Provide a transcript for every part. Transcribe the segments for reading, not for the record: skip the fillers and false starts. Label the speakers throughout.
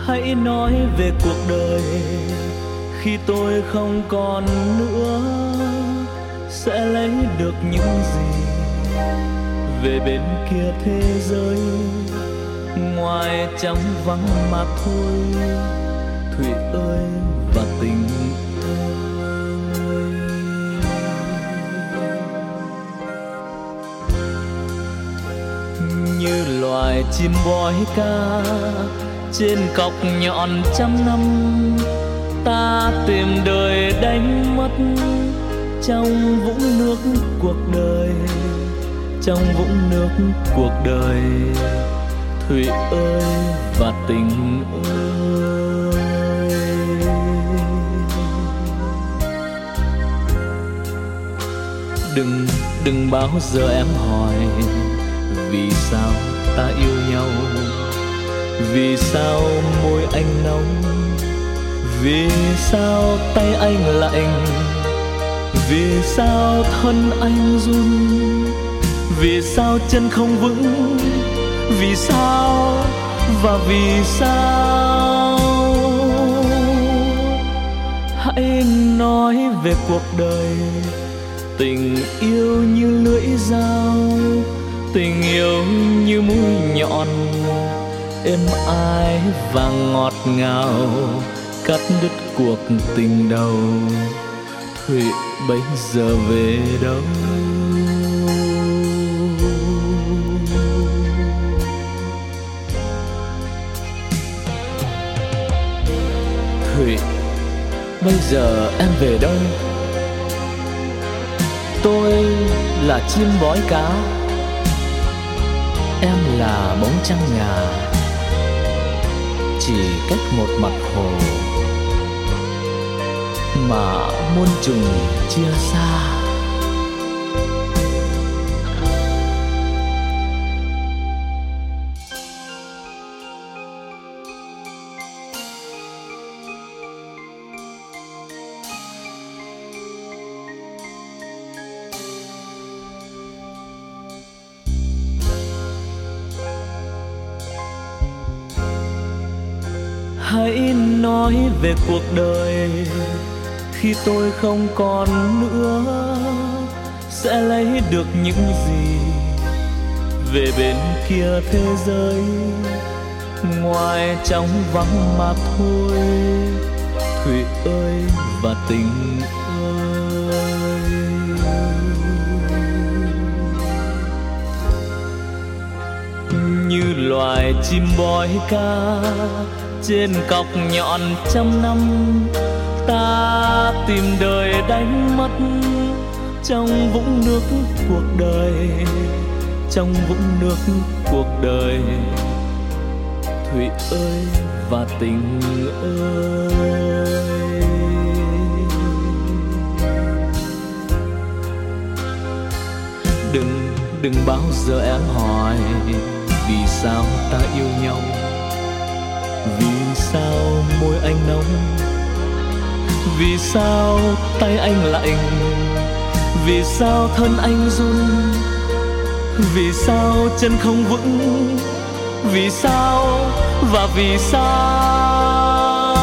Speaker 1: Hãy nói về cuộc đời khi tôi không còn nữa, sẽ lấy được những gì về bên kia thế giới, ngoài trống vắng mà thôi. Thủy ơi và tình ơi, như loài chim bói ca trên cọc nhọn trăm năm, ta tìm đời đánh mất trong vũng nước cuộc đời, trong vũng nước cuộc đời. Thủy ơi và tình ơi, đừng bao giờ em hỏi vì sao ta yêu nhau, vì sao môi anh nóng, vì sao tay anh lạnh, vì sao thân anh run, vì sao chân không vững, vì sao và vì sao. Hãy nói về cuộc đời, tình yêu như lưỡi dao, tình yêu như mũi nhọn, êm ái và ngọt ngào, cắt đứt cuộc tình đầu. Thủy bây giờ về đâu? Thủy, bây giờ em về đâu? Tôi là chim bói cá, em là bóng trăng ngà, chỉ cách một mặt hồ mà muôn trùng chia xa. Hãy nói về cuộc đời khi tôi không còn nữa, sẽ lấy được những gì về bên kia thế giới, ngoài trống vắng mà thôi. Thủy ơi và tình ơi, như loài chim bói ca trên cọc nhọn trăm năm, ta tìm đời đánh mất trong vũng nước cuộc đời, trong vũng nước cuộc đời. Thủy ơi và tình ơi, đừng bao giờ em hỏi vì sao ta yêu nhau, vì sao môi anh nóng, vì sao tay anh lạnh, vì sao thân anh run, vì sao chân không vững, vì sao và vì sao.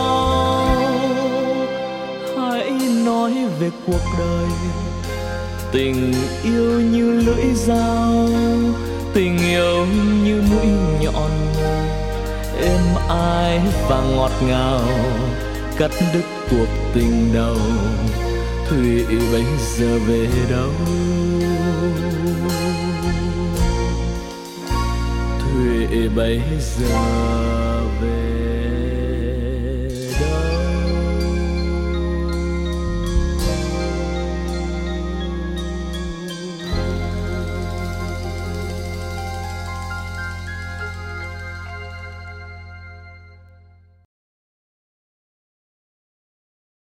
Speaker 1: Hãy nói về cuộc đời, tình yêu như lưỡi dao, tình yêu như mũi nhọn, êm ái và ngọt ngào, cắt đứt cuộc tình đầu. Thủy bây giờ về đâu? Thủy bây giờ về